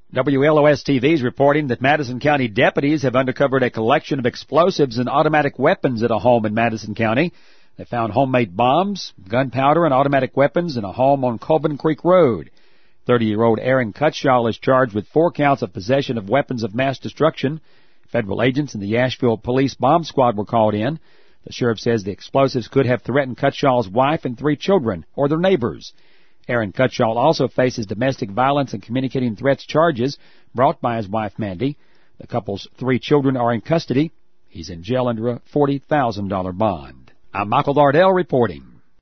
WLOS-TV is reporting that Madison County deputies have uncovered a collection of explosives and automatic weapons at a home in Madison County. They found homemade bombs, gunpowder, and automatic weapons in a home on Colvin Creek Road. 30-year-old Aaron Cutshall is charged with 4 counts of possession of weapons of mass destruction. Federal agents in the Asheville Police Bomb Squad were called in. The sheriff says the explosives could have threatened Cutshall's wife and 3 children, or their neighbors. Aaron Cutshall also faces domestic violence and communicating threats charges brought by his wife, Mandy. The couple's 3 children are in custody. He's in jail under a $40,000 bond. I'm Michael Lardell reporting.